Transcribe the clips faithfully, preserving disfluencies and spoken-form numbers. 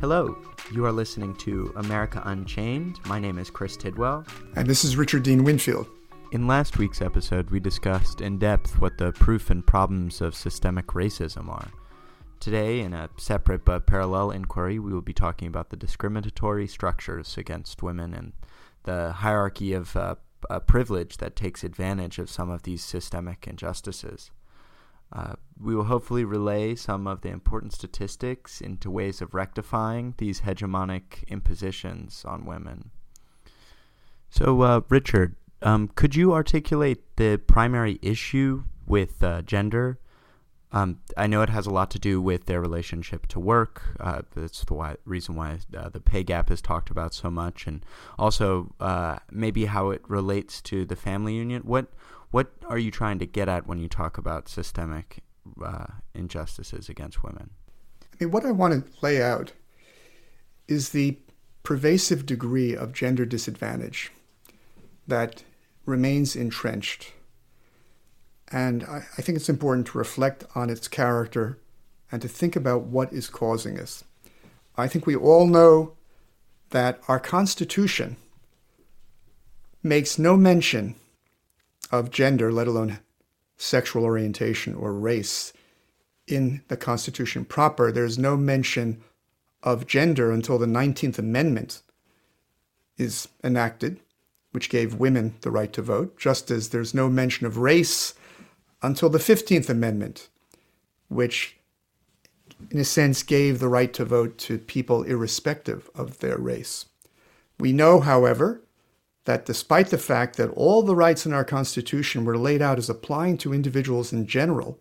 Hello, you are listening to America Unchained. My name is Chris Tidwell. And this is Richard Dean Winfield. In last week's episode, we discussed in depth what the proof and problems of systemic racism are. Today, in a separate but parallel inquiry, we will be talking about the discriminatory structures against women and the hierarchy of uh, uh, privilege that takes advantage of some of these systemic injustices. Uh, we will hopefully relay some of the important statistics into ways of rectifying these hegemonic impositions on women. So, uh, Richard, um, could you articulate the primary issue with uh, gender? Um, I know it has a lot to do with their relationship to work. Uh, that's the why, reason why uh, the pay gap is talked about so much, and also uh, maybe how it relates to the family union. What What are you trying to get at when you talk about systemic uh, injustices against women? I mean, what I want to lay out is the pervasive degree of gender disadvantage that remains entrenched. And I, I think it's important to reflect on its character and to think about what is causing this. I think we all know that our Constitution makes no mention of gender, let alone sexual orientation or race, in the Constitution proper. There's no mention of gender until the nineteenth Amendment is enacted, which gave women the right to vote, just as there's no mention of race until the fifteenth Amendment, which, in a sense, gave the right to vote to people irrespective of their race. We know, however, that despite the fact that all the rights in our Constitution were laid out as applying to individuals in general,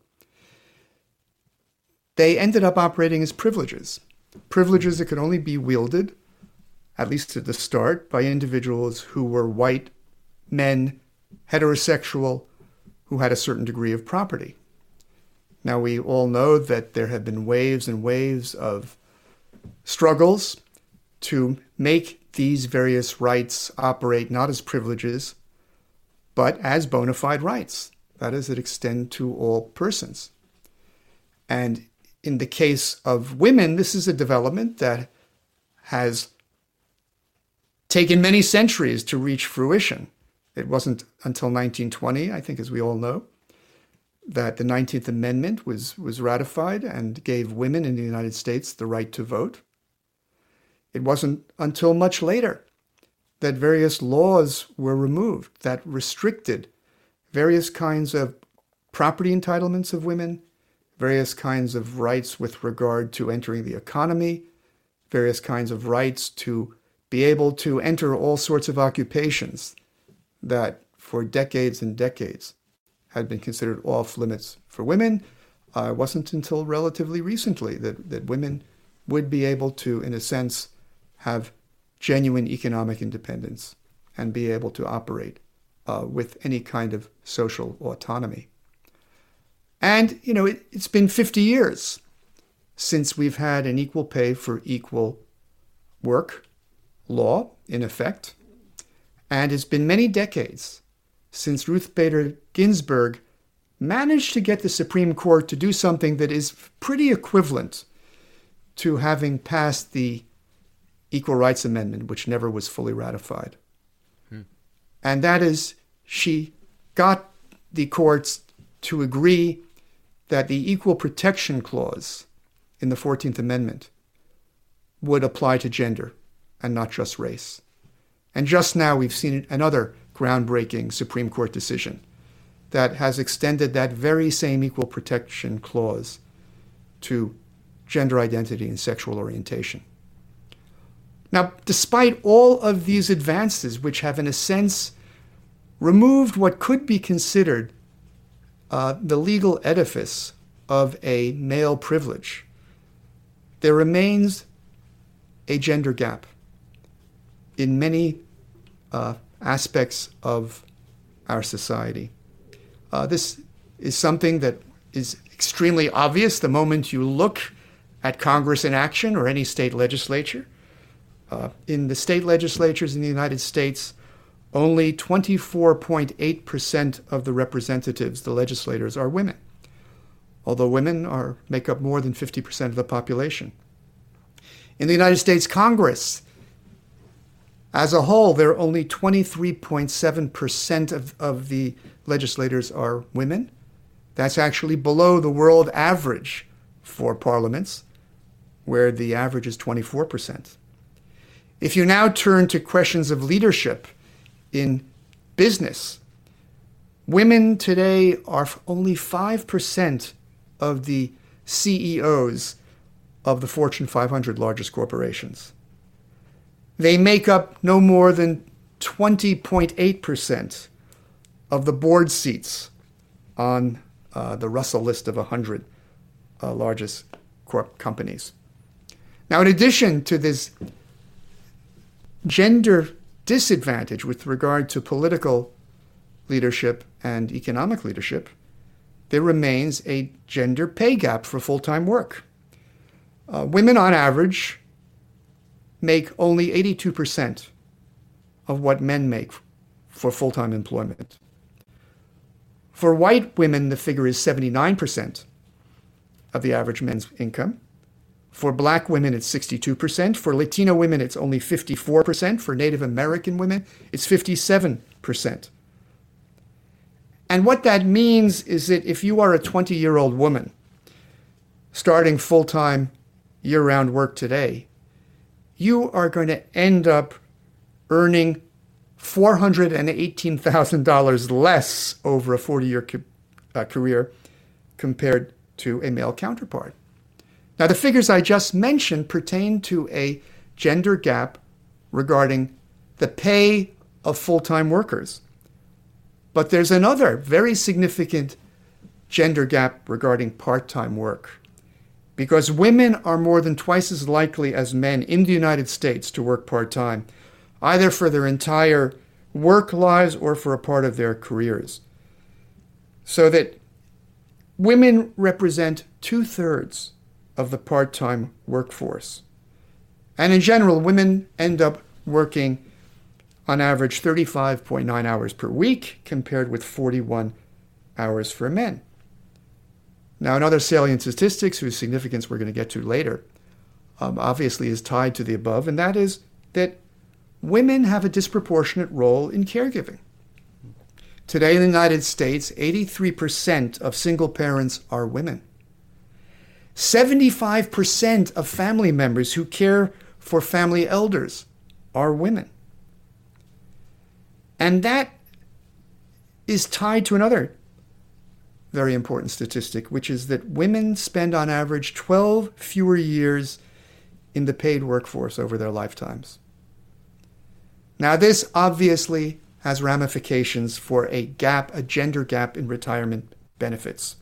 they ended up operating as privileges. Privileges that could only be wielded, at least at the start, by individuals who were white men, heterosexual, who had a certain degree of property. Now, we all know that there have been waves and waves of struggles to make these various rights operate not as privileges, but as bona fide rights. That is, that extend to all persons. And in the case of women, this is a development that has taken many centuries to reach fruition. It wasn't until nineteen twenty, I think, as we all know, that the nineteenth Amendment was, was ratified and gave women in the United States the right to vote. It wasn't until much later that various laws were removed that restricted various kinds of property entitlements of women, various kinds of rights with regard to entering the economy, various kinds of rights to be able to enter all sorts of occupations that for decades and decades had been considered off limits for women. Uh, it wasn't until relatively recently that, that women would be able to, in a sense, have genuine economic independence and be able to operate uh, with any kind of social autonomy. And, you know, it, it's been fifty years since we've had an equal pay for equal work law in effect. And it's been many decades since Ruth Bader Ginsburg managed to get the Supreme Court to do something that is pretty equivalent to having passed the Equal Rights Amendment, which never was fully ratified. Hmm. And that is, she got the courts to agree that the Equal Protection Clause in the fourteenth Amendment would apply to gender and not just race. And just now we've seen another groundbreaking Supreme Court decision that has extended that very same Equal Protection Clause to gender identity and sexual orientation. Now, despite all of these advances, which have in a sense removed what could be considered uh, the legal edifice of a male privilege, there remains a gender gap in many uh, aspects of our society. Uh, this is something that is extremely obvious the moment you look at Congress in action or any state legislature. Uh, in the state legislatures in the United States, only twenty-four point eight percent of the representatives, the legislators, are women, although women are make up more than fifty percent of the population. In the United States Congress, as a whole, there are only twenty-three point seven percent of, of the legislators are women. That's actually below the world average for parliaments, where the average is twenty-four percent. If you now turn to questions of leadership in business, women today are only five percent of the C E Os of the Fortune five hundred largest corporations. They make up no more than twenty point eight percent of the board seats on uh, the Russell list of one hundred uh, largest corp companies. Now, in addition to this gender disadvantage with regard to political leadership and economic leadership, there remains a gender pay gap for full-time work. Uh, women, on average, make only eighty-two percent of what men make for full-time employment. For white women, the figure is seventy-nine percent of the average men's income. For black women, it's sixty-two percent. For Latino women, it's only fifty-four percent. For Native American women, it's fifty-seven percent. And what that means is that if you are a twenty-year-old woman starting full-time year-round work today, you are going to end up earning four hundred eighteen thousand dollars less over a forty-year co- uh, career compared to a male counterpart. Now, the figures I just mentioned pertain to a gender gap regarding the pay of full-time workers. But there's another very significant gender gap regarding part-time work, because women are more than twice as likely as men in the United States to work part-time, either for their entire work lives or for a part of their careers. So that women represent two-thirds of the part-time workforce. And in general, women end up working on average thirty-five point nine hours per week compared with forty-one hours for men. Now, another salient statistics whose significance we're going to get to later, um, obviously is tied to the above, and that is that women have a disproportionate role in caregiving. Today in the United States, eighty-three percent of single parents are women. seventy-five percent of family members who care for family elders are women. And that is tied to another very important statistic, which is that women spend on average twelve fewer years in the paid workforce over their lifetimes. Now, this obviously has ramifications for a gap, a gender gap in retirement benefits.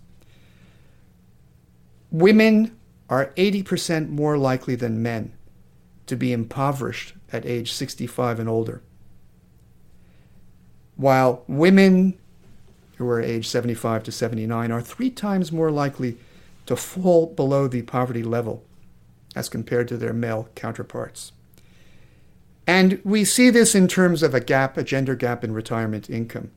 Women are eighty percent more likely than men to be impoverished at age sixty-five and older, while women who are age seventy-five to seventy-nine are three times more likely to fall below the poverty level as compared to their male counterparts. And we see this in terms of a gap, a gender gap in retirement income.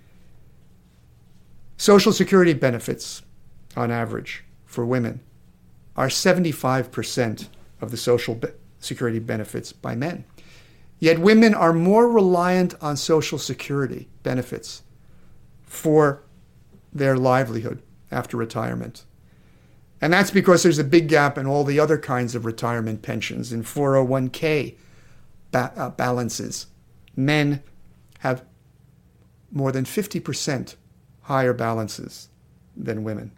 Social Security benefits, on average, for women are seventy-five percent of the Social be- Security benefits by men. Yet women are more reliant on Social Security benefits for their livelihood after retirement. And that's because there's a big gap in all the other kinds of retirement pensions, in four oh one k ba- uh, balances. Men have more than fifty percent higher balances than women.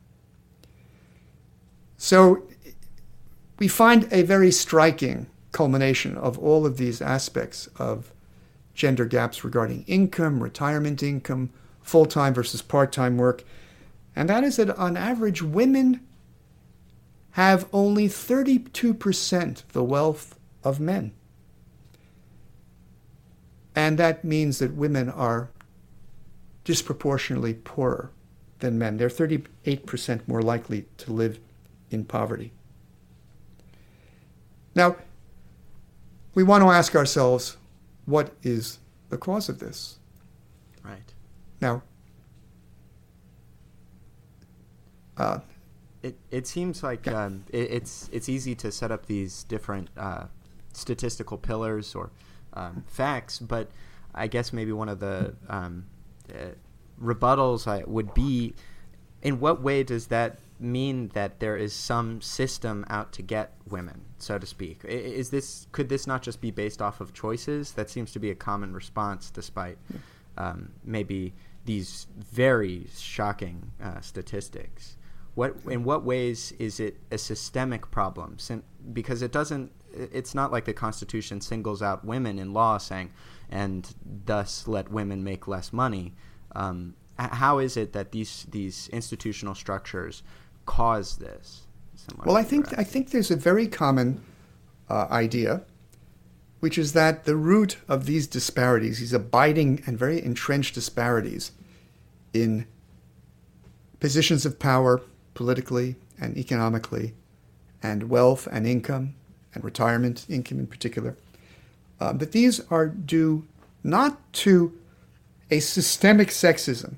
So we find a very striking culmination of all of these aspects of gender gaps regarding income, retirement income, full-time versus part-time work. And that is that on average, women have only thirty-two percent the wealth of men. And that means that women are disproportionately poorer than men. They're thirty-eight percent more likely to live in poverty. Now, we want to ask ourselves, what is the cause of this? Right. Now, uh, It it seems like Yeah. um, it, it's it's easy to set up these different uh, statistical pillars or um, facts, but I guess maybe one of the um, uh, rebuttals I, would be, in what way does that mean that there is some system out to get women, so to speak? I- Is this could this not just be based off of choices? That seems to be a common response, despite um, maybe these very shocking uh, statistics. What in what ways is it a systemic problem? Sim- because it doesn't. It's not like the Constitution singles out women in law, saying, and thus let women make less money. Um, h- how is it that these these institutional structures cause this? Well, I think I think there's a very common uh, idea, which is that the root of these disparities, these abiding and very entrenched disparities in positions of power, politically and economically, and wealth and income, and retirement income in particular, uh, that these are due not to a systemic sexism,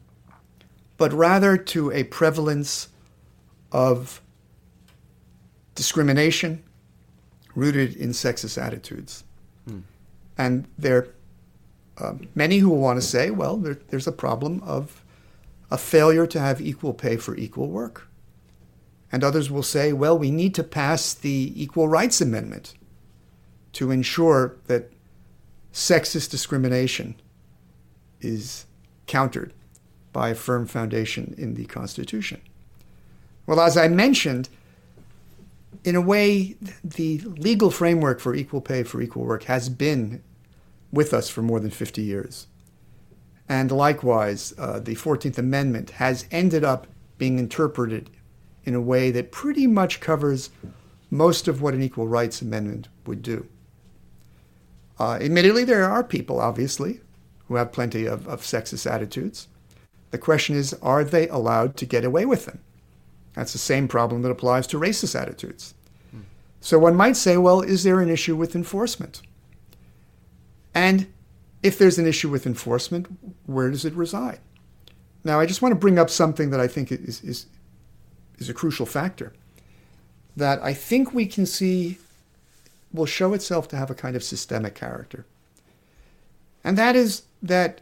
but rather to a prevalence of discrimination rooted in sexist attitudes. Hmm. And there are uh, many who will want to say, well, there, there's a problem of a failure to have equal pay for equal work. And others will say, well, we need to pass the Equal Rights Amendment to ensure that sexist discrimination is countered by a firm foundation in the Constitution. Well, as I mentioned, in a way, the legal framework for equal pay for equal work has been with us for more than fifty years. And likewise, uh, the fourteenth Amendment has ended up being interpreted in a way that pretty much covers most of what an Equal Rights Amendment would do. Uh, admittedly, there are people, obviously, who have plenty of, of sexist attitudes. The question is, are they allowed to get away with them? That's the same problem that applies to racist attitudes. Hmm. So one might say, well, is there an issue with enforcement? And if there's an issue with enforcement, where does it reside? Now, I just want to bring up something that I think is, is, is a crucial factor, that I think we can see will show itself to have a kind of systemic character. And that is that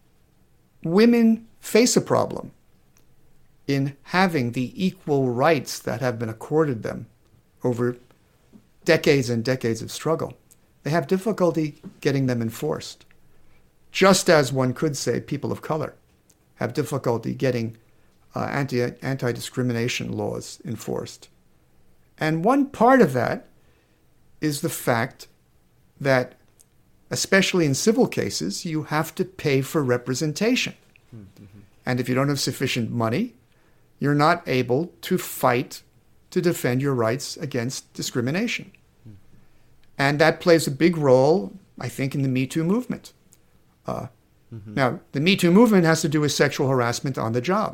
women face a problem in having the equal rights that have been accorded them over decades and decades of struggle. They have difficulty getting them enforced. Just as one could say people of color have difficulty getting uh, anti, anti-discrimination laws enforced. And one part of that is the fact that, especially in civil cases, you have to pay for representation. Mm-hmm. And if you don't have sufficient money, you're not able to fight to defend your rights against discrimination. Mm. And that plays a big role, I think, in the Me Too movement. Uh, mm-hmm. Now, the Me Too movement has to do with sexual harassment on the job.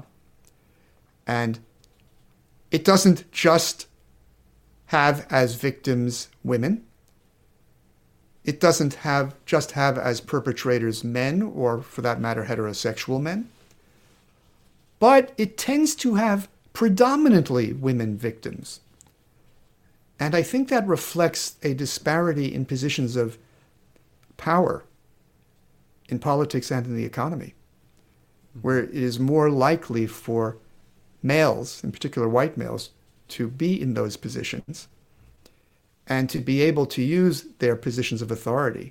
And it doesn't just have as victims women. It doesn't have just have as perpetrators men, or for that matter, heterosexual men. But it tends to have predominantly women victims. And I think that reflects a disparity in positions of power in politics and in the economy, where it is more likely for males, in particular white males, to be in those positions and to be able to use their positions of authority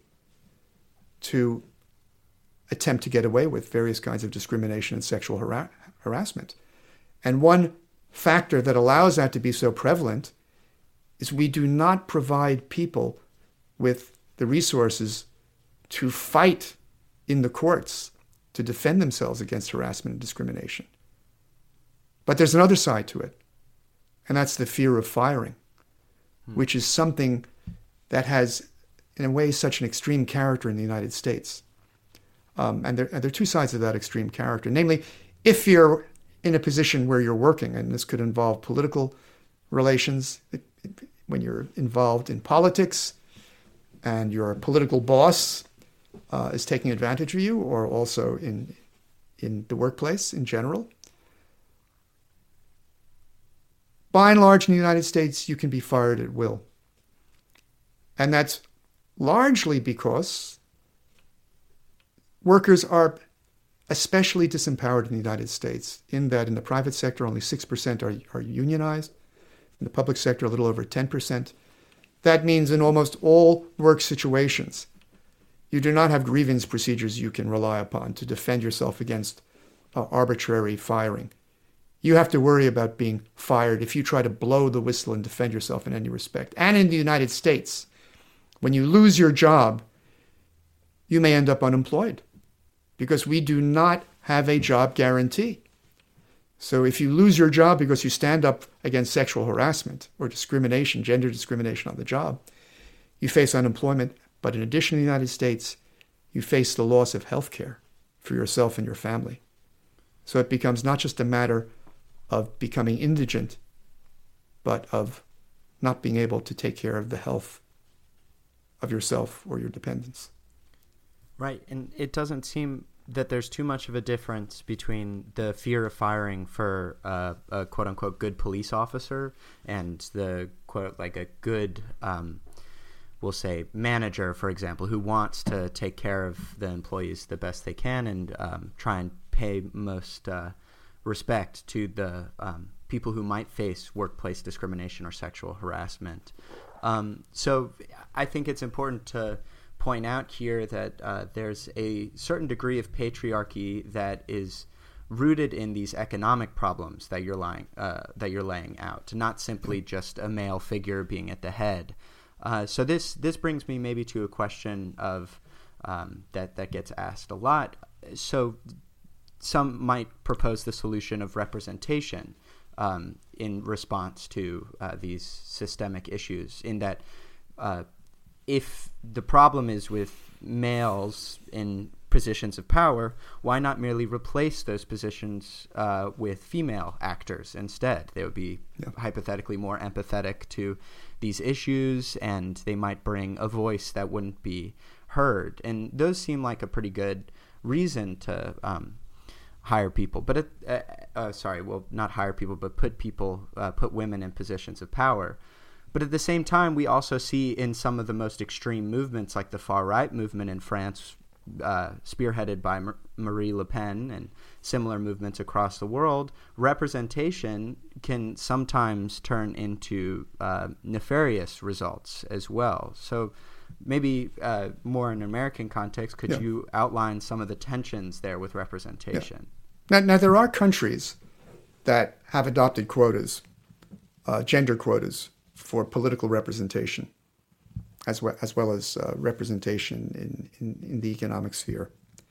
to attempt to get away with various kinds of discrimination and sexual har- harassment. And one factor that allows that to be so prevalent is we do not provide people with the resources to fight in the courts to defend themselves against harassment and discrimination. But there's another side to it, and that's the fear of firing, hmm. which is something that has, in a way, such an extreme character in the United States. Um, and, there, and there are two sides of that extreme character. Namely, if you're in a position where you're working, and this could involve political relations, it, it, when you're involved in politics and your political boss uh, is taking advantage of you, or also in in the workplace in general, by and large in the United States, you can be fired at will. And that's largely because workers are especially disempowered in the United States, in that in the private sector, only six percent are, are unionized. In the public sector, a little over ten percent. That means in almost all work situations, you do not have grievance procedures you can rely upon to defend yourself against uh, arbitrary firing. You have to worry about being fired if you try to blow the whistle and defend yourself in any respect. And in the United States, when you lose your job, you may end up unemployed because we do not have a job guarantee. So if you lose your job because you stand up against sexual harassment or discrimination, gender discrimination on the job, you face unemployment. But in addition to the United States, you face the loss of health care for yourself and your family. So it becomes not just a matter of becoming indigent, but of not being able to take care of the health of yourself or your dependents. Right, and it doesn't seem that there's too much of a difference between the fear of firing for uh, a quote-unquote good police officer and the quote like a good, um, we'll say, manager, for example, who wants to take care of the employees the best they can and um, try and pay most uh, respect to the um, people who might face workplace discrimination or sexual harassment. Um, so I think it's important to point out here that uh, there's a certain degree of patriarchy that is rooted in these economic problems that you're lying, uh, that you're laying out, not simply just a male figure being at the head. Uh, so this this brings me maybe to a question of um, that that gets asked a lot. So some might propose the solution of representation um, in response to uh, these systemic issues, in that uh, if the problem is with males in positions of power, why not merely replace those positions uh, with female actors instead? They would be yeah. hypothetically more empathetic to these issues, and they might bring a voice that wouldn't be heard. And those seem like a pretty good reason to um, hire people. But it, uh, uh, sorry, well, not hire people, but put people, uh, put women in positions of power. But at the same time, we also see in some of the most extreme movements, like the far-right movement in France, uh, spearheaded by Mar- Marie Le Pen and similar movements across the world, representation can sometimes turn into uh, nefarious results as well. So maybe uh, more in an American context, could yeah. you outline some of the tensions there with representation? Yeah. Now, now, there are countries that have adopted quotas, uh, gender quotas, for political representation, as well as, well as uh, representation in, in, in the economic sphere.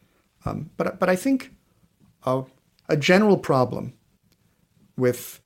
Um, but, but I think uh, a general problem with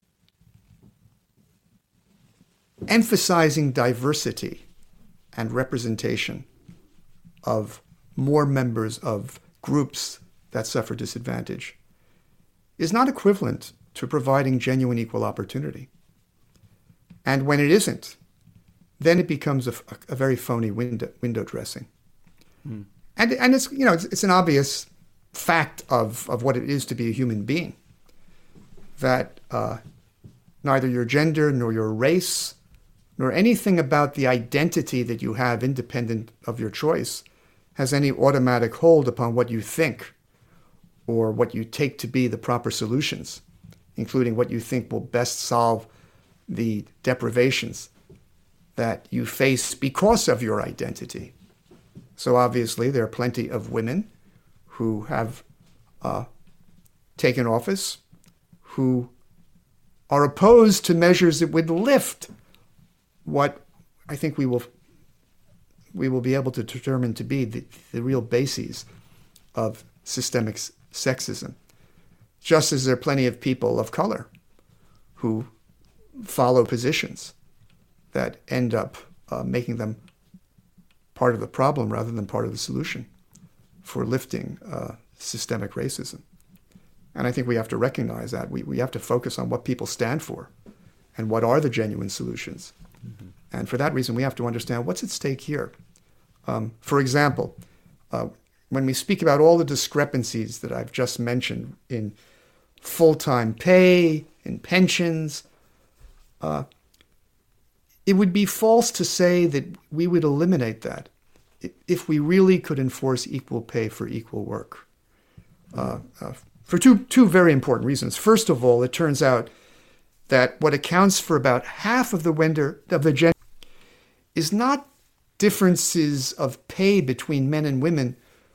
emphasizing diversity and representation of more members of groups that suffer disadvantage is not equivalent to providing genuine equal opportunity. And when it isn't, then it becomes a, a very phony window, window dressing. Mm. And and it's you know it's, it's an obvious fact of, of what it is to be a human being, that uh, neither your gender nor your race nor anything about the identity that you have independent of your choice has any automatic hold upon what you think or what you take to be the proper solutions, including what you think will best solve the deprivations that you face because of your identity. So obviously there are plenty of women who have uh, taken office who are opposed to measures that would lift what I think we will we will be able to determine to be the, the real bases of systemic sexism. Just as there are plenty of people of color who follow positions that end up uh, making them part of the problem rather than part of the solution for lifting uh, systemic racism. And I think we have to recognize that. We, we have to focus on what people stand for and what are the genuine solutions. Mm-hmm. And for that reason, we have to understand what's at stake here. Um, for example, uh, when we speak about all the discrepancies that I've just mentioned in full-time pay, in pensions, Uh, it would be false to say that we would eliminate that if we really could enforce equal pay for equal work. Uh, uh, for two, two very important reasons. First of all, it turns out that what accounts for about half of the gender, of the gender is not differences of pay between men and women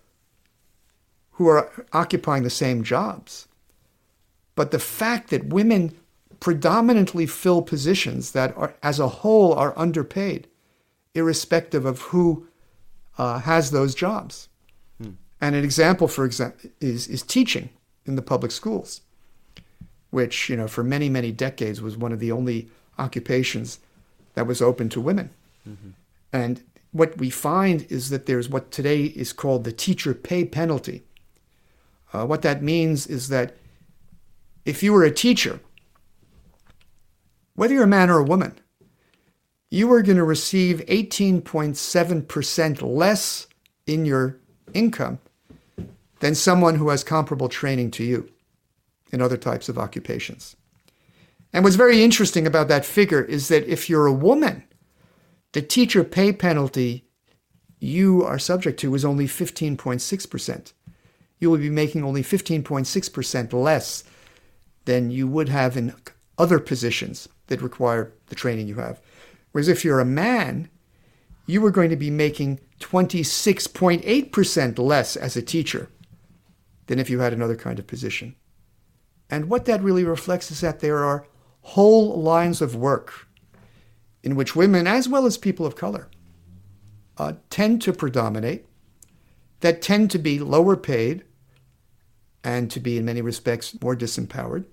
who are occupying the same jobs, but the fact that women predominantly fill positions that are, as a whole, are underpaid, irrespective of who uh, has those jobs. Hmm. And an example, for example, is, is teaching in the public schools, which, you know, for many, many decades was one of the only occupations that was open to women. Mm-hmm. And what we find is that there's what today is called the teacher pay penalty. Uh, what that means is that if you were a teacher, whether you're a man or a woman, you are going to receive eighteen point seven percent less in your income than someone who has comparable training to you in other types of occupations. And what's very interesting about that figure is that if you're a woman, the teacher pay penalty you are subject to is only fifteen point six percent. You will be making only fifteen point six percent less than you would have in other positions that require the training you have. Whereas if you're a man, you are going to be making twenty-six point eight percent less as a teacher than if you had another kind of position. And what that really reflects is that there are whole lines of work in which women, as well as people of color, uh, tend to predominate, that tend to be lower paid and to be, in many respects, more disempowered.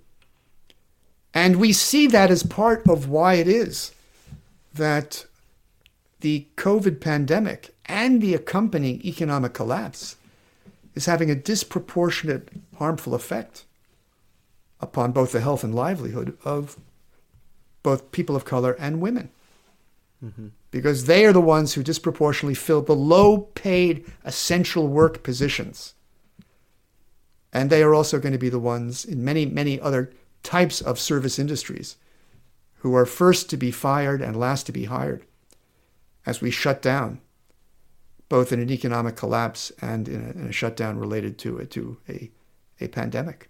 And we see that as part of why it is that the COVID pandemic and the accompanying economic collapse is having a disproportionate harmful effect upon both the health and livelihood of both people of color and women. Mm-hmm. Because they are the ones who disproportionately fill the low-paid essential work positions. And they are also going to be the ones in many, many other types of service industries who are first to be fired and last to be hired as we shut down, both in an economic collapse and in a, in a shutdown related to, a, to a, a pandemic.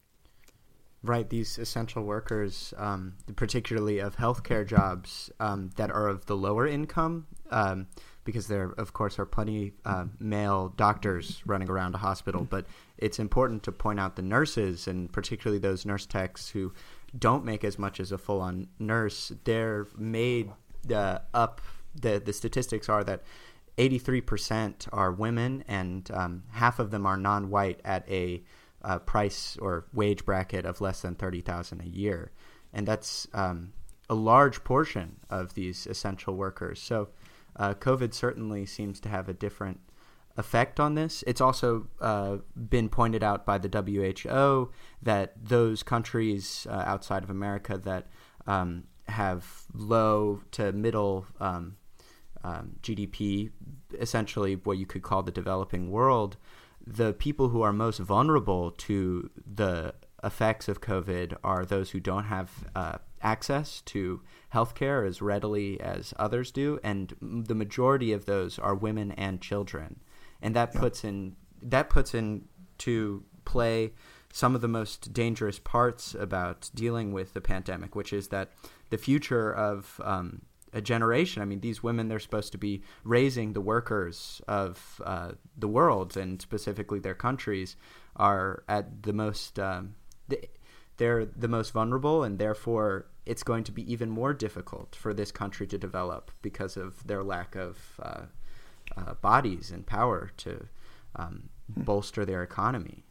Right, these essential workers, um, particularly of healthcare jobs um, that are of the lower income, um, because there, of course, are plenty uh, male doctors running around a hospital. But it's important to point out the nurses, and particularly those nurse techs who don't make as much as a full-on nurse. They're made uh, up. The, the statistics are that eighty-three percent are women, and um, half of them are non-white at a Uh, price or wage bracket of less than thirty thousand dollars a year. And that's um, a large portion of these essential workers. So uh, COVID certainly seems to have a different effect on this. It's also uh, been pointed out by the W H O that those countries uh, outside of America that um, have low to middle um, um, G D P, essentially what you could call the developing world, the people who are most vulnerable to the effects of COVID are those who don't have uh, access to healthcare as readily as others do, and the majority of those are women and children. And that puts in that puts into play some of the most dangerous parts about dealing with the pandemic, which is that the future of um, a generation. I mean, these women, they're supposed to be raising the workers of uh, the world, and specifically their countries, are at the most, um, they're the most vulnerable, and therefore it's going to be even more difficult for this country to develop because of their lack of uh, uh, bodies and power to um, bolster their economy.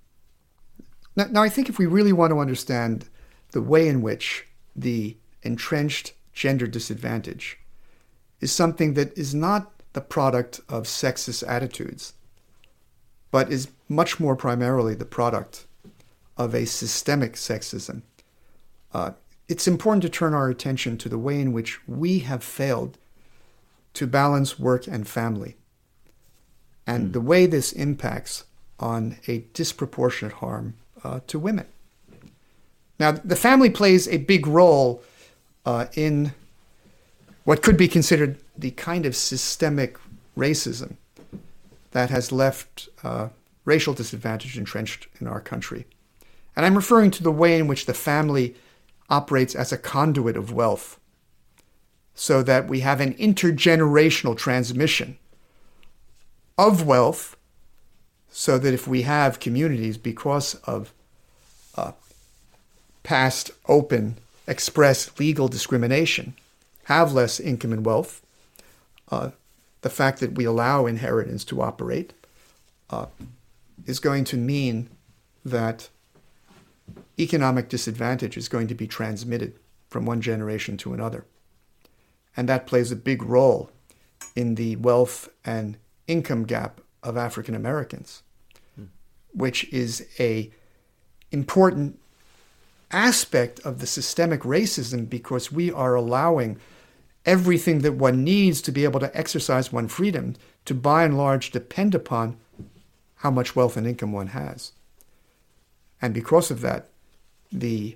Now, now, I think if we really want to understand the way in which the entrenched gender disadvantage is something that is not the product of sexist attitudes, but is much more primarily the product of a systemic sexism. Uh, it's important to turn our attention to the way in which we have failed to balance work and family, and mm. the way this impacts on a disproportionate harm uh, to women. Now, the family plays a big role uh, in what could be considered the kind of systemic racism that has left uh, racial disadvantage entrenched in our country. And I'm referring to the way in which the family operates as a conduit of wealth, so that we have an intergenerational transmission of wealth, so that if we have communities, because of uh, past open, express legal discrimination, have less income and wealth, uh, the fact that we allow inheritance to operate uh, is going to mean that economic disadvantage is going to be transmitted from one generation to another. And that plays a big role in the wealth and income gap of African Americans, hmm. which is a important aspect of the systemic racism, because we are allowing everything that one needs to be able to exercise one's freedom to by and large depend upon how much wealth and income one has. And because of that, the,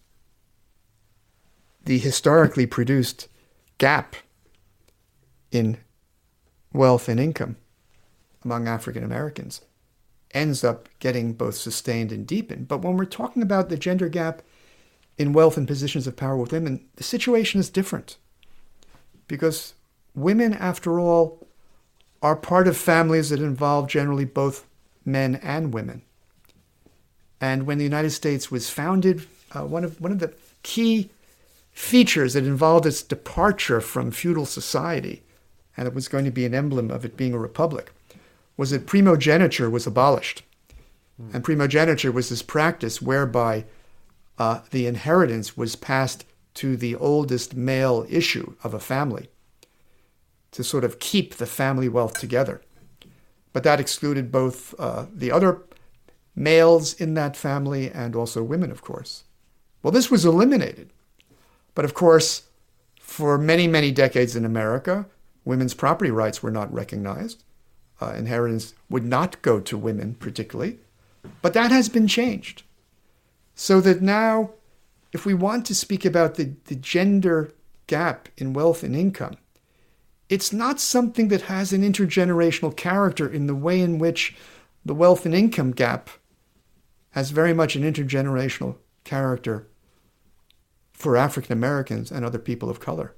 the historically produced gap in wealth and income among African Americans ends up getting both sustained and deepened. But when we're talking about the gender gap in wealth and positions of power with women, the situation is different. Because women, after all, are part of families that involve generally both men and women. And when the United States was founded, uh, one of one of the key features that involved its departure from feudal society, and it was going to be an emblem of it being a republic, was that primogeniture was abolished. Mm. And primogeniture was this practice whereby uh, the inheritance was passed to the oldest male issue of a family to sort of keep the family wealth together. But that excluded both uh, the other males in that family and also women, of course. Well, this was eliminated. But of course, for many, many decades in America, women's property rights were not recognized. Uh, inheritance would not go to women particularly. But that has been changed. So that now, if we want to speak about the, the gender gap in wealth and income, it's not something that has an intergenerational character in the way in which the wealth and income gap has very much an intergenerational character for African Americans and other people of color.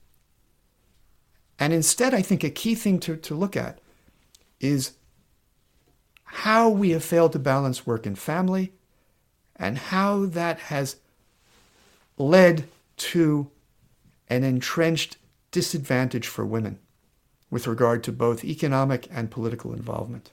And instead, I think a key thing to, to look at is how we have failed to balance work and family, and how that has led to an entrenched disadvantage for women with regard to both economic and political involvement.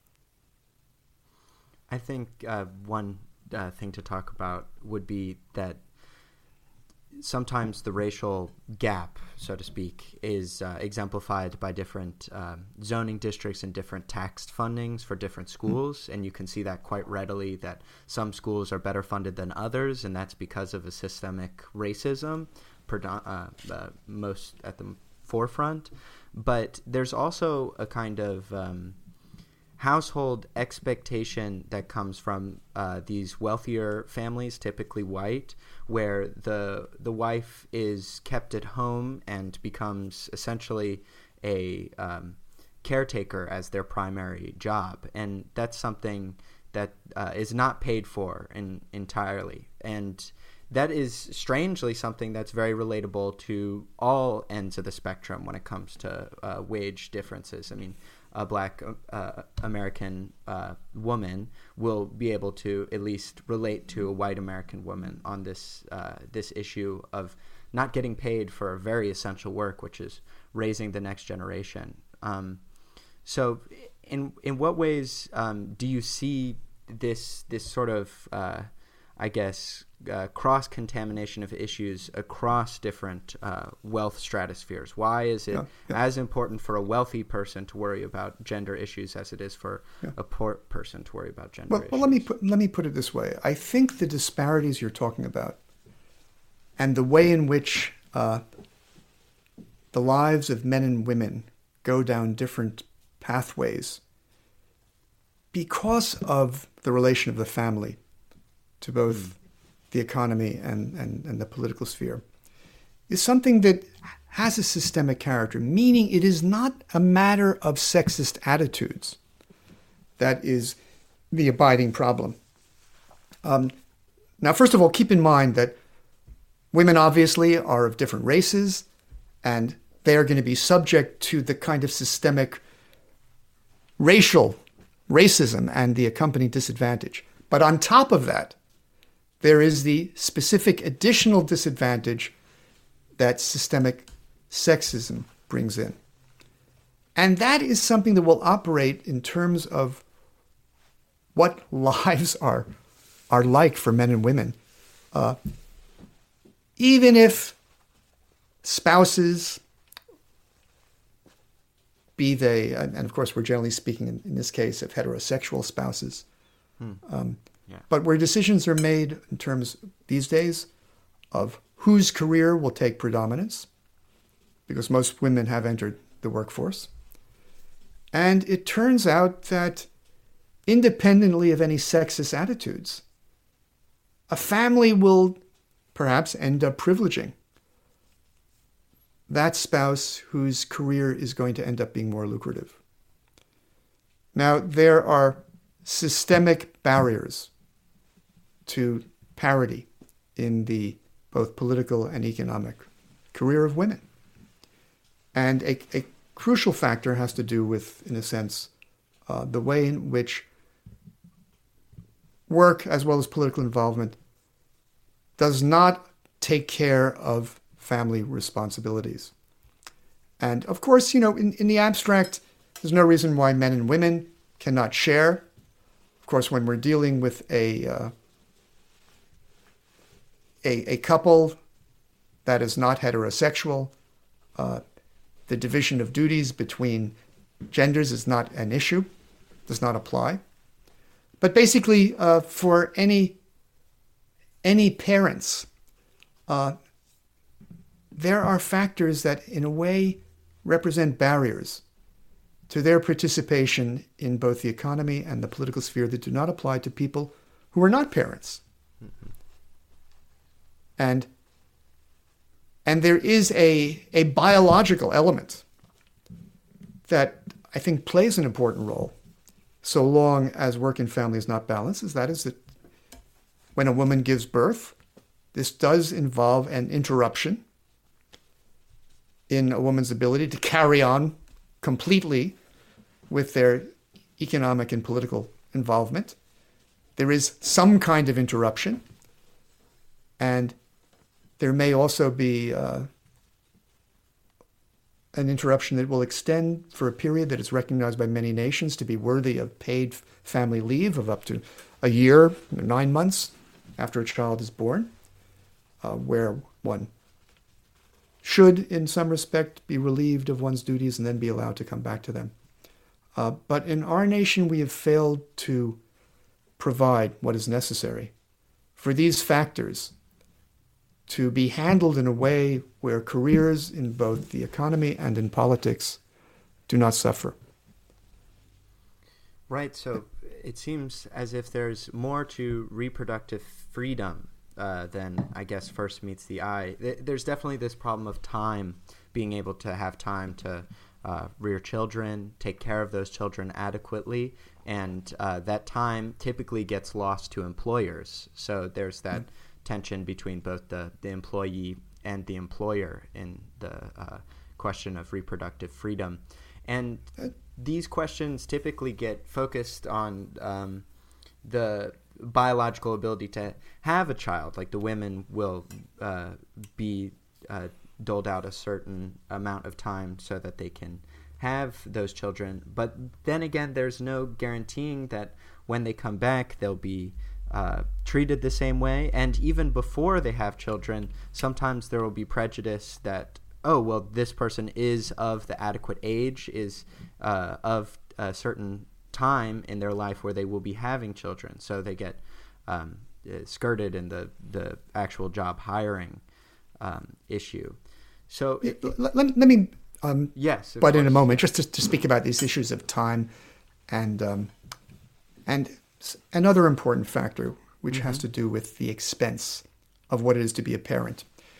I think uh, one uh, thing to talk about would be that sometimes the racial gap, so to speak, is uh, exemplified by different um, zoning districts and different tax fundings for different schools. Mm-hmm. And you can see that quite readily, that some schools are better funded than others, and that's because of a systemic racism, predom- uh, uh, most at the forefront. But there's also a kind of um, household expectation that comes from uh, these wealthier families, typically white, where the the wife is kept at home and becomes essentially a um, caretaker as their primary job, and that's something that uh, is not paid for in, entirely, and that is strangely something that's very relatable to all ends of the spectrum when it comes to uh, wage differences. I mean, a black uh, American uh, woman will be able to at least relate to a white American woman on this uh, this issue of not getting paid for a very essential work, which is raising the next generation. Um, so, in in what ways um, do you see this this sort of uh, I guess uh, cross contamination of issues across different uh, wealth stratospheres? Why is it yeah, yeah. as important for a wealthy person to worry about gender issues as it is for yeah. a poor person to worry about gender well, issues? Well, let me put let me put it this way. I think the disparities you're talking about, and the way in which uh, the lives of men and women go down different pathways because of the relation of the family to both mm. the economy and, and, and the political sphere, is something that has a systemic character, meaning it is not a matter of sexist attitudes that is the abiding problem. Um, now, first of all, keep in mind that women obviously are of different races, and they are going to be subject to the kind of systemic racial racism and the accompanying disadvantage. But on top of that, there is the specific additional disadvantage that systemic sexism brings in. And that is something that will operate in terms of what lives are, are like for men and women. Uh, even if spouses, be they, and of course we're generally speaking in, in this case of heterosexual spouses, hmm. um, yeah. but where decisions are made in terms these days of whose career will take predominance, because most women have entered the workforce. And it turns out that independently of any sexist attitudes, a family will perhaps end up privileging that spouse whose career is going to end up being more lucrative. Now, there are systemic barriers to parity in the both political and economic career of women. And a, a crucial factor has to do with, in a sense, uh, the way in which work as well as political involvement does not take care of family responsibilities. And of course, you know, in, in the abstract, there's no reason why men and women cannot share. Of course, when we're dealing with a uh, a, a couple that is not heterosexual, uh, the division of duties between genders is not an issue, does not apply. But basically, uh, for any any parents, uh, there are factors that, in a way, represent barriers to their participation in both the economy and the political sphere that do not apply to people who are not parents. Mm-hmm. And and there is a a biological element that I think plays an important role, so long as work and family is not balanced, is that is that when a woman gives birth, this does involve an interruption in a woman's ability to carry on completely with their economic and political involvement. There is some kind of interruption, and there may also be uh, an interruption that will extend for a period that is recognized by many nations to be worthy of paid family leave of up to a year, nine months after a child is born, uh, where one should, in some respect, be relieved of one's duties and then be allowed to come back to them. Uh, but in our nation, we have failed to provide what is necessary for these factors to be handled in a way where careers in both the economy and in politics do not suffer. Right, so it seems as if there's more to reproductive freedom uh, than, I guess, first meets the eye. There's definitely this problem of time, being able to have time to uh, rear children, take care of those children adequately, and uh, that time typically gets lost to employers. So there's that mm-hmm. tension between both the, the employee and the employer in the uh, question of reproductive freedom. And these questions typically get focused on um, the biological ability to have a child. Like the women will uh, be uh, doled out a certain amount of time so that they can have those children. But then again, there's no guaranteeing that when they come back, they'll be uh, treated the same way. And even before they have children, sometimes there will be prejudice that, oh, well, this person is of the adequate age, is uh, of a certain time in their life where they will be having children. So they get um, skirted in the, the actual job hiring um, issue. So it, let, let, let me um, yes, but course. in a moment, just to, to speak about these issues of time and um, and another important factor, which mm-hmm. has to do with the expense of what it is to be a parent.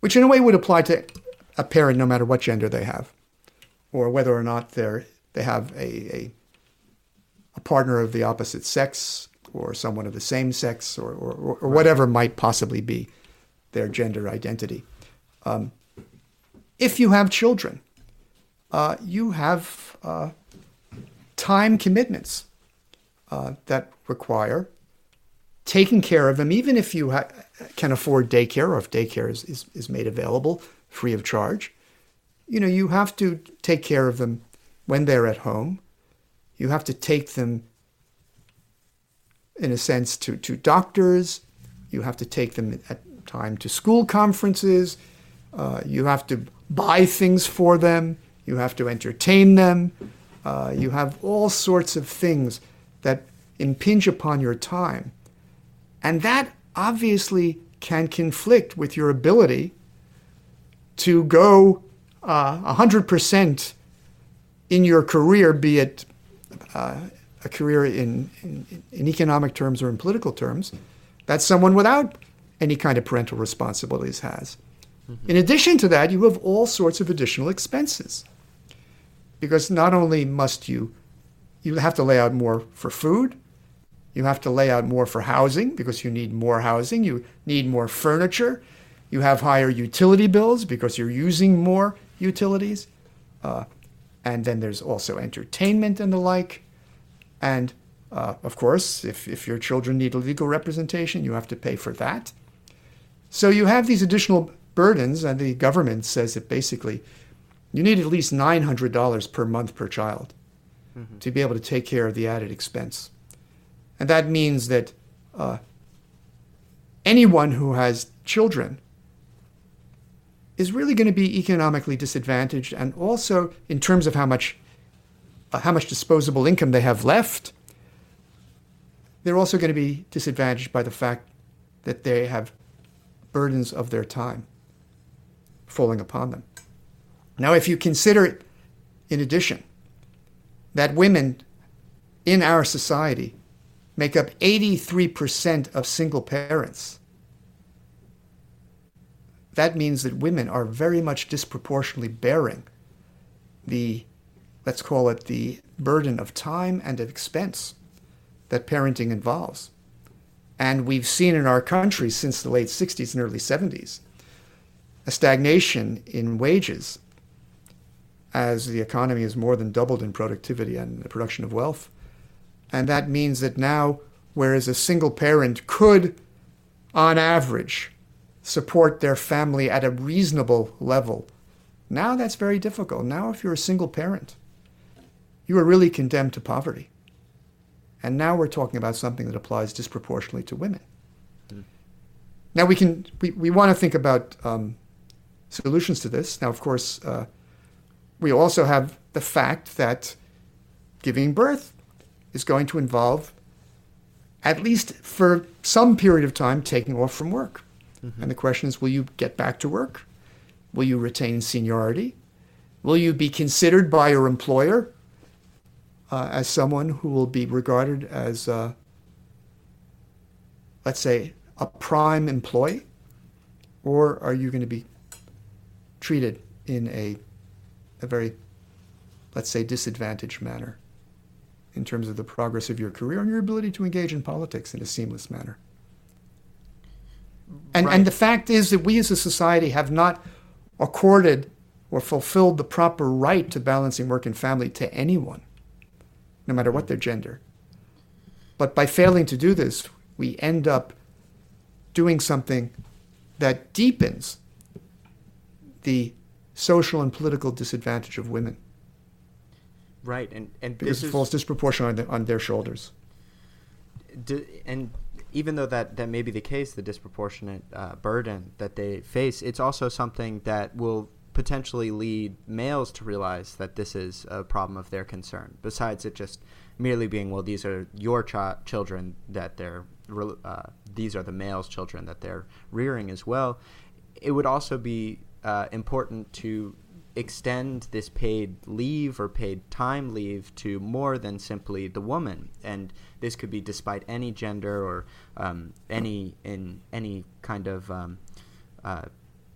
which in a way would apply to a parent no matter what gender they have, or whether or not they're, they have a, a, a partner of the opposite sex or someone of the same sex or, or, or, or whatever might possibly be their gender identity. Um, if you have children, uh, you have uh, time commitments uh, that require taking care of them, even if you ha- can afford daycare or if daycare is, is, is made available free of charge. You know, you have to take care of them when they're at home. You have to take them, in a sense, to, to doctors. You have to take them at time to school conferences. Uh, you have to buy things for them. You have to entertain them. Uh, you have all sorts of things that impinge upon your time. And that obviously can conflict with your ability to go uh, one hundred percent in your career, be it uh, a career in, in, in economic terms or in political terms, that someone without any kind of parental responsibilities has. Mm-hmm. In addition to that, you have all sorts of additional expenses. Because not only must you, you have to lay out more for food, you have to lay out more for housing because you need more housing, you need more furniture, you have higher utility bills because you're using more utilities, uh, and then there's also entertainment and the like. And uh, of course, if, if your children need legal representation, you have to pay for that. So you have these additional burdens, and the government says that basically you need at least nine hundred dollars per month per child mm-hmm. to be able to take care of the added expense. And that means that uh, anyone who has children is really going to be economically disadvantaged, and also in terms of how much uh, how much disposable income they have left, they're also going to be disadvantaged by the fact that they have burdens of their time falling upon them. Now, if you consider, in addition, that women in our society make up eighty-three percent of single parents, that means that women are very much disproportionately bearing the, let's call it the burden of time and of expense that parenting involves. And we've seen in our country since the late sixties and early seventies a stagnation in wages as the economy has more than doubled in productivity and the production of wealth. And that means that now, whereas a single parent could, on average, support their family at a reasonable level, now that's very difficult. Now if you're a single parent, you are really condemned to poverty. And now we're talking about something that applies disproportionately to women. Mm. Now we can we, we want to think about um, solutions to this. Now, of course, uh, we also have the fact that giving birth is going to involve, at least for some period of time, taking off from work. Mm-hmm. And the question is, will you get back to work? Will you retain seniority? Will you be considered by your employer uh, as someone who will be regarded as, uh, let's say, a prime employee? Or are you going to be treated in a, a very, let's say, disadvantaged manner in terms of the progress of your career and your ability to engage in politics in a seamless manner? And, right. and the fact is that we as a society have not accorded or fulfilled the proper right to balancing work and family to anyone, no matter what their gender. But by failing to do this, we end up doing something that deepens the social and political disadvantage of women. Right, and, and because this it falls is, disproportionately on, the, on their shoulders. Do, and even though that, that may be the case, the disproportionate uh, burden that they face, it's also something that will potentially lead males to realize that this is a problem of their concern, besides it just merely being, well, these are your ch- children that they're, uh, these are the male's children that they're rearing as well. It would also be uh, important to extend this paid leave or paid time leave to more than simply the woman, and this could be despite any gender or um, any in any kind of um, uh,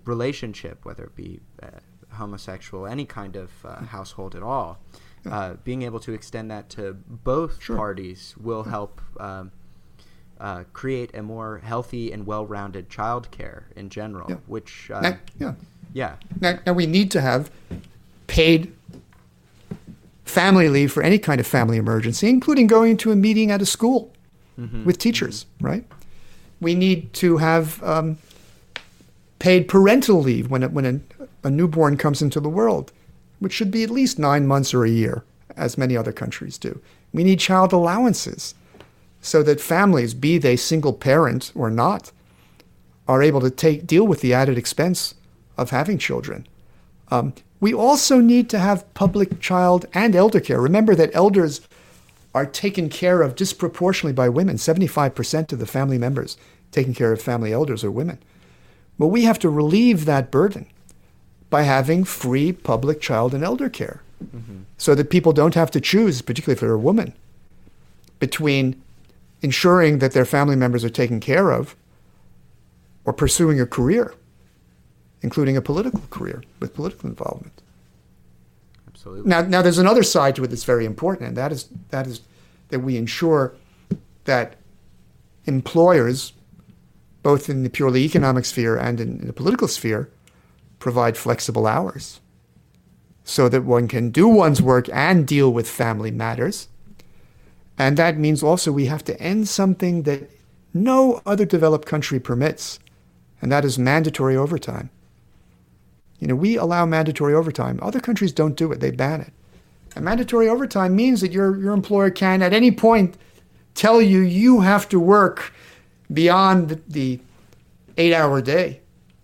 relationship, whether it be uh, homosexual, any kind of uh, household at all, uh, being able to extend that to both Sure. parties will help um, uh, create a more healthy and well-rounded child care in general, Yeah. which, uh, Now, yeah. yeah, Now, now we need to have paid family leave for any kind of family emergency, including going to a meeting at a school mm-hmm. with teachers, right? We need to have um, paid parental leave when, it, when a, a newborn comes into the world, which should be at least nine months or a year, as many other countries do. We need child allowances so that families, be they single parent or not, are able to take deal with the added expense of having children. Um, we also need to have public child and elder care. Remember that elders are taken care of disproportionately by women. seventy-five percent of the family members taking care of family elders are women. Well, we have to relieve that burden by having free public child and elder care mm-hmm. so that people don't have to choose, particularly if they're a woman, between ensuring that their family members are taken care of or pursuing a career, including a political career with political involvement. Absolutely. Now, now there's another side to it that's very important, and that is that is that we ensure that employers, both in the purely economic sphere and in, in the political sphere, provide flexible hours so that one can do one's work and deal with family matters. And that means also we have to end something that no other developed country permits, and that is mandatory overtime. You know, we allow mandatory overtime. Other countries don't do it. They ban it. And mandatory overtime means that your, your employer can, at any point, tell you you have to work beyond the, the eight-hour day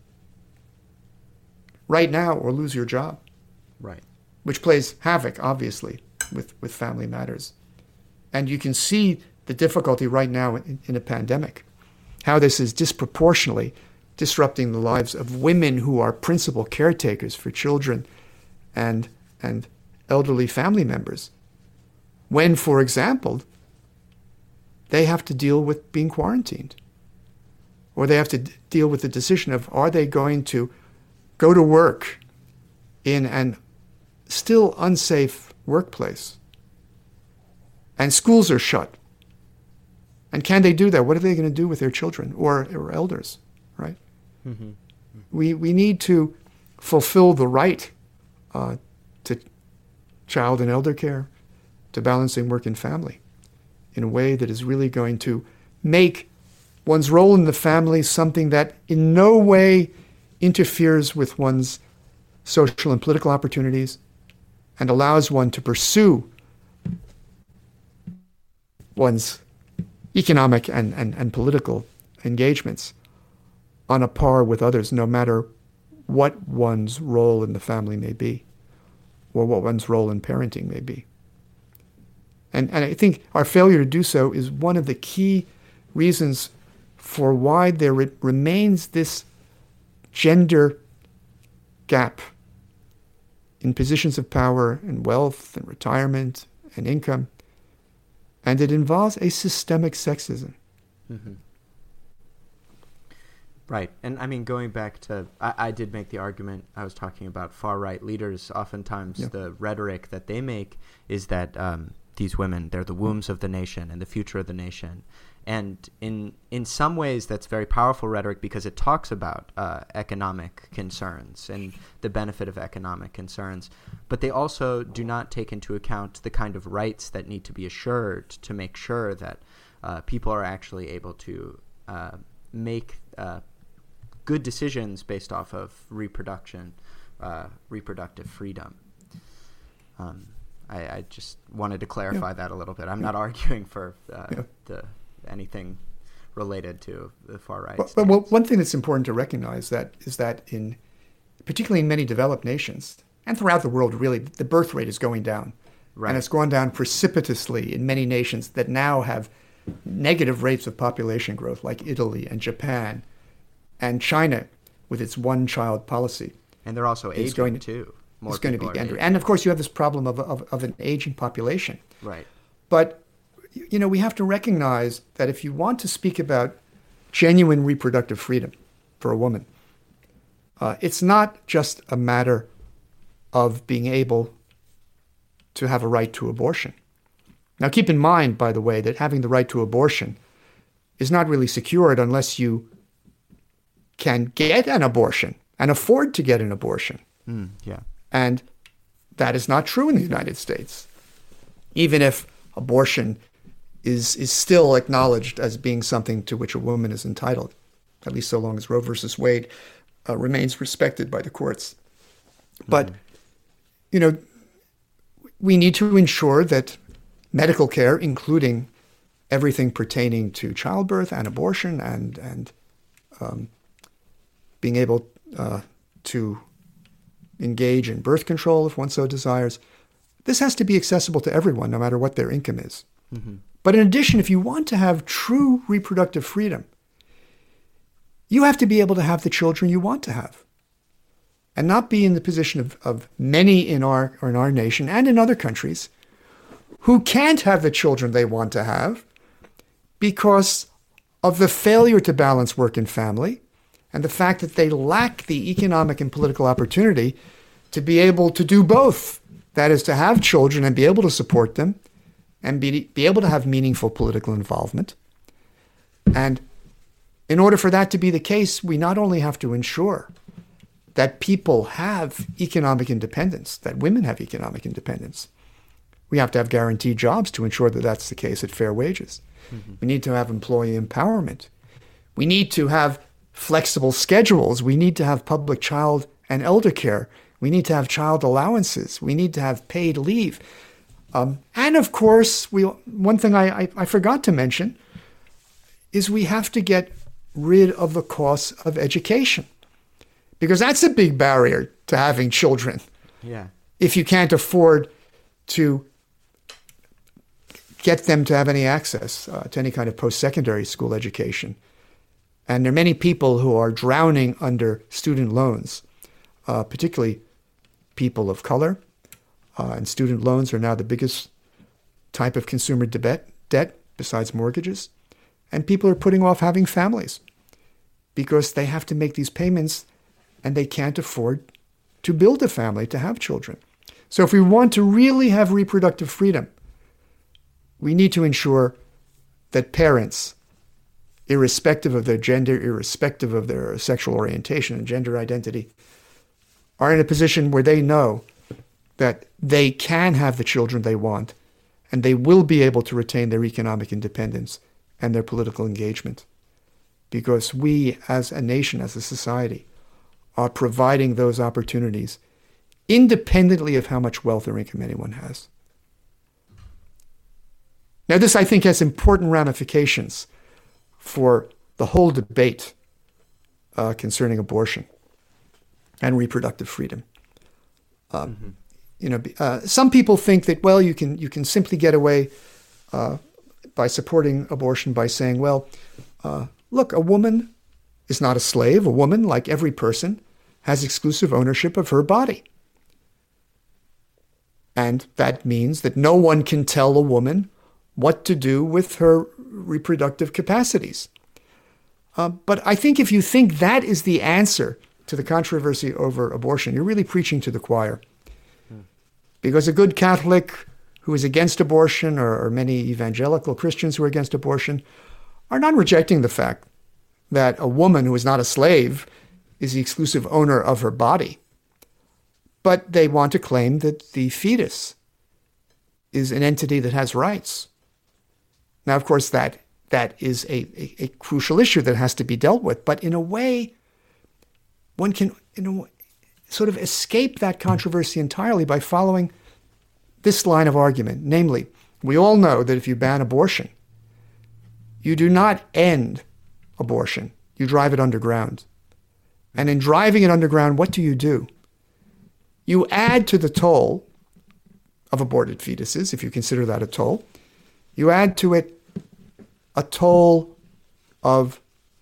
right now or lose your job. Right. Which plays havoc, obviously, with, with family matters. And you can see the difficulty right now in, in a pandemic, how this is disproportionately disrupting the lives of women who are principal caretakers for children and, and elderly family members. When, for example, they have to deal with being quarantined, or they have to d- deal with the decision of, are they going to go to work in an still unsafe workplace? And schools are shut. And can they do that? What are they going to do with their children or, or elders, right? Mm-hmm. Mm-hmm. We, we need to fulfill the right uh, to child and elder care, to balancing work and family in a way that is really going to make one's role in the family something that in no way interferes with one's social and political opportunities and allows one to pursue one's economic and, and, and political engagements on a par with others, no matter what one's role in the family may be or what one's role in parenting may be. And, and I think our failure to do so is one of the key reasons for why there re- remains this gender gap in positions of power and wealth and retirement and income. And it involves a systemic sexism. Mm-hmm. Right. And I mean, going back to, I, I did make the argument, I was talking about far-right leaders. Oftentimes yeah. the rhetoric that they make is that um, these women, they're the wombs of the nation and the future of the nation. And in in some ways, that's very powerful rhetoric because it talks about uh, economic concerns and the benefit of economic concerns. But they also do not take into account the kind of rights that need to be assured to make sure that uh, people are actually able to uh, make uh, good decisions based off of reproduction, uh, reproductive freedom. Um, I, I just wanted to clarify yeah. that a little bit. I'm yeah. not arguing for uh, yeah. the anything related to the far right. But, but well, one thing that's important to recognize that is that in, particularly in many developed nations and throughout the world, really, the birth rate is going down, right. and it's gone down precipitously in many nations that now have negative rates of population growth, like Italy and Japan, and China with its one-child policy. And they're also aging going to, too. More it's going to be aging. And of course, you have this problem of, of of an aging population. Right. But you know, we have to recognize that if you want to speak about genuine reproductive freedom for a woman, Uh, it's not just a matter of being able to have a right to abortion. Now, keep in mind, by the way, that having the right to abortion is not really secured unless you can get an abortion and afford to get an abortion. Mm, yeah. And that is not true in the United States. Even if abortion is is still acknowledged as being something to which a woman is entitled, at least so long as Roe versus Wade uh, remains respected by the courts. But, mm. you know, we need to ensure that medical care, including everything pertaining to childbirth and abortion and, and um, being able uh, to engage in birth control if one so desires, this has to be accessible to everyone, no matter what their income is. Mm-hmm. But in addition, if you want to have true reproductive freedom, you have to be able to have the children you want to have and not be in the position of, of many in our, or in our nation and in other countries who can't have the children they want to have because of the failure to balance work and family and the fact that they lack the economic and political opportunity to be able to do both. That is, to have children and be able to support them and be, be able to have meaningful political involvement. And in order for that to be the case, we not only have to ensure that people have economic independence, that women have economic independence. We have to have guaranteed jobs to ensure that that's the case at fair wages. Mm-hmm. We need to have employee empowerment. We need to have flexible schedules. We need to have public child and elder care. We need to have child allowances. We need to have paid leave. Um, and of course, we one thing I, I, I forgot to mention is we have to get rid of the costs of education, because that's a big barrier to having children. Yeah. If you can't afford to get them to have any access uh, to any kind of post-secondary school education. And there are many people who are drowning under student loans, uh, particularly people of color. Uh, and student loans are now the biggest type of consumer debt, debt besides mortgages. And people are putting off having families because they have to make these payments and they can't afford to build a family, to have children. So if we want to really have reproductive freedom, we need to ensure that parents, irrespective of their gender, irrespective of their sexual orientation and gender identity, are in a position where they know that they can have the children they want and they will be able to retain their economic independence and their political engagement. Because we as a nation, as a society, are providing those opportunities independently of how much wealth or income anyone has. Now, this, I think, has important ramifications for the whole debate uh, concerning abortion and reproductive freedom. Um, mm-hmm. You know, uh, some people think that, well, you can you can simply get away uh, by supporting abortion by saying, well, uh, look, a woman is not a slave. A woman, like every person, has exclusive ownership of her body. And that means that no one can tell a woman what to do with her reproductive capacities. Uh, but I think if you think that is the answer to the controversy over abortion, you're really preaching to the choir. Hmm. Because a good Catholic who is against abortion, or, or many evangelical Christians who are against abortion, are not rejecting the fact that a woman who is not a slave is the exclusive owner of her body. But they want to claim that the fetus is an entity that has rights. Now, of course, that that is a, a, a crucial issue that has to be dealt with. But in a way, one can in a way, sort of escape that controversy entirely by following this line of argument. Namely, we all know that if you ban abortion, you do not end abortion. You drive it underground. And in driving it underground, what do you do? You add to the toll of aborted fetuses, if you consider that a toll. You add to it a toll of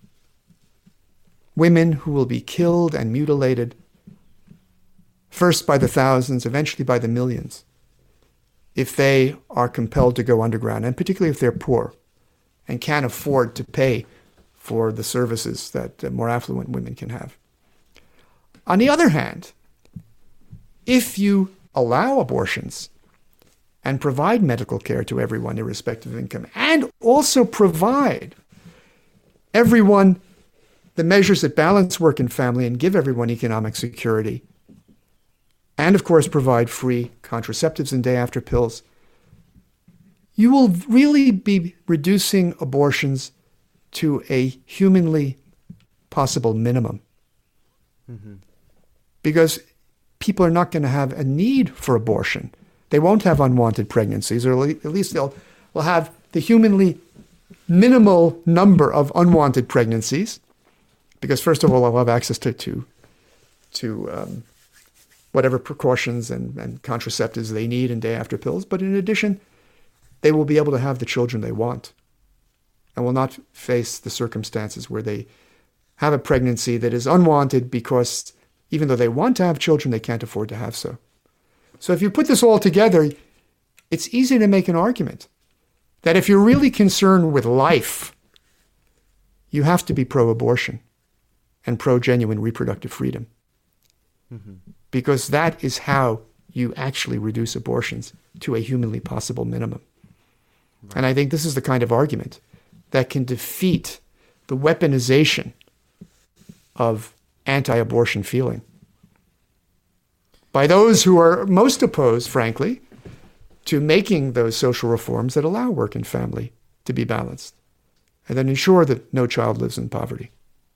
women who will be killed and mutilated, first by the thousands, eventually by the millions, if they are compelled to go underground, and particularly if they're poor and can't afford to pay for the services that uh, more affluent women can have. On the other hand, if you allow abortions and provide medical care to everyone irrespective of income, and also provide everyone the measures that balance work and family and give everyone economic security, and of course provide free contraceptives and day-after pills, you will really be reducing abortions to a humanly possible minimum. Mm-hmm. Because people are not going to have a need for abortion. They won't have unwanted pregnancies, or at least they'll will have the humanly minimal number of unwanted pregnancies, because first of all, they'll have access to to, to um, whatever precautions and, and contraceptives they need and day-after pills. But in addition, they will be able to have the children they want and will not face the circumstances where they have a pregnancy that is unwanted because even though they want to have children, they can't afford to have so. So if you put this all together, it's easy to make an argument that if you're really concerned with life, you have to be pro-abortion and pro-genuine reproductive freedom. Mm-hmm. Because that is how you actually reduce abortions to a humanly possible minimum. Right. And I think this is the kind of argument that can defeat the weaponization of anti-abortion feeling by those who are most opposed, frankly, to making those social reforms that allow work and family to be balanced and then ensure that no child lives in poverty.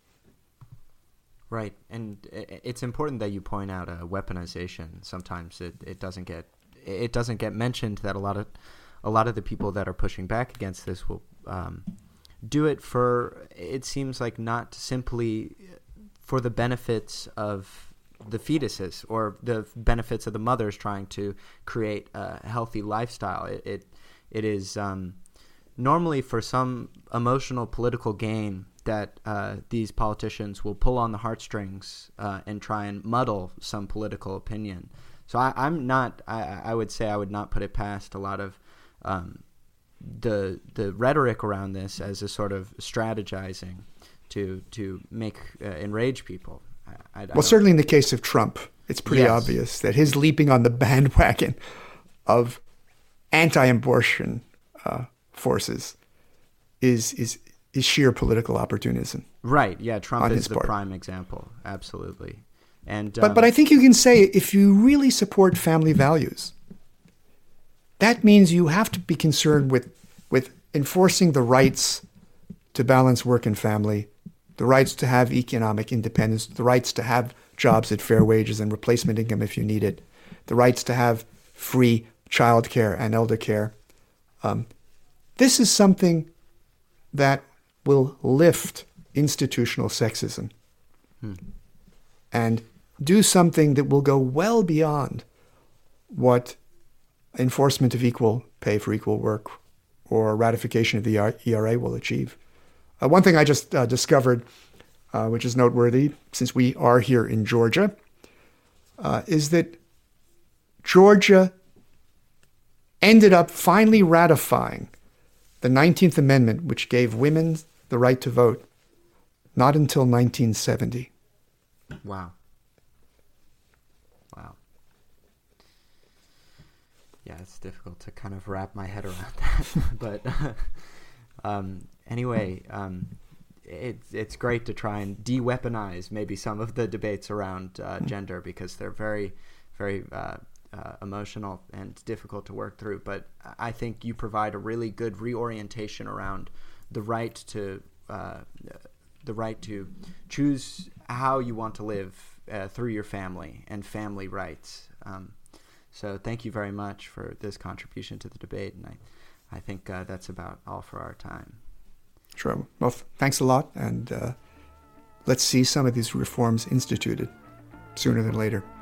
Right, and it's important that you point out a weaponization. Sometimes it, it doesn't get it doesn't get mentioned that a lot of a lot of the people that are pushing back against this will um, do it for, it seems like, not simply for the benefits of the fetuses or the benefits of the mothers trying to create a healthy lifestyle. It it, it is um, normally for some emotional political gain that uh, these politicians will pull on the heartstrings uh, and try and muddle some political opinion. So I, I'm not. I, I would say I would not put it past a lot of um, the the rhetoric around this as a sort of strategizing to to make uh, enrage people. I, I well, certainly in the case of Trump, it's pretty yes. obvious that his leaping on the bandwagon of anti-abortion uh, forces is is. is sheer political opportunism. Right, yeah, Trump is the part. prime example, absolutely. And But um, but I think you can say if you really support family values, that means you have to be concerned with, with enforcing the rights to balance work and family, the rights to have economic independence, the rights to have jobs at fair wages and replacement income if you need it, the rights to have free child care and elder care. Um, this is something that will lift institutional sexism hmm. and do something that will go well beyond what enforcement of equal pay for equal work or ratification of the E R A will achieve. Uh, one thing I just uh, discovered, uh, which is noteworthy since we are here in Georgia, uh, is that Georgia ended up finally ratifying the nineteenth Amendment, which gave women the right to vote, not until nineteen seventy. Wow. Wow. Yeah, it's difficult to kind of wrap my head around that. But um, anyway, um, it's, it's great to try and de-weaponize maybe some of the debates around uh, mm-hmm. gender, because they're very, very... Uh, Uh, emotional and difficult to work through. But I think you provide a really good reorientation around the right to uh, the right to choose how you want to live uh, through your family and family rights. Um, so thank you very much for this contribution to the debate, and I, I think uh, that's about all for our time. Sure. Well, th- thanks a lot, and uh, let's see some of these reforms instituted sooner than later.